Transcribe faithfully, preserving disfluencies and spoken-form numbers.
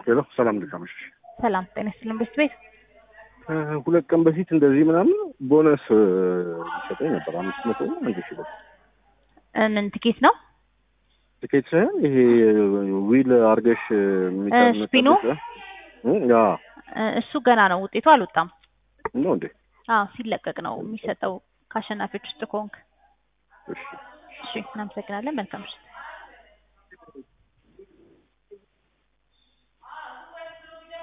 ሄሎ ሰላም ልካምሽ ሰላም ጤና ይስጥልኝ ቤት ቤት ሁለት ቀን በፊት እንደዚህ ምናምን ቦነስ ይሰጠኝ ነበር አምስት መቶ አንድ ሺህ ብር ምን ትኬት ነው ትኬት ሳይሆን ይሄ ዊል አርገሽ የሚቀመጥ ስፒኖ ያ እሱ ገና ነው ውጤቱ አልወጣም ነው እንዴ አዎ ሲለቀቅ ነው የሚሰጠው ካሸናፊዎች ውስጥ ኮንክ እሺ እሺ እናመሰግናለን መልካም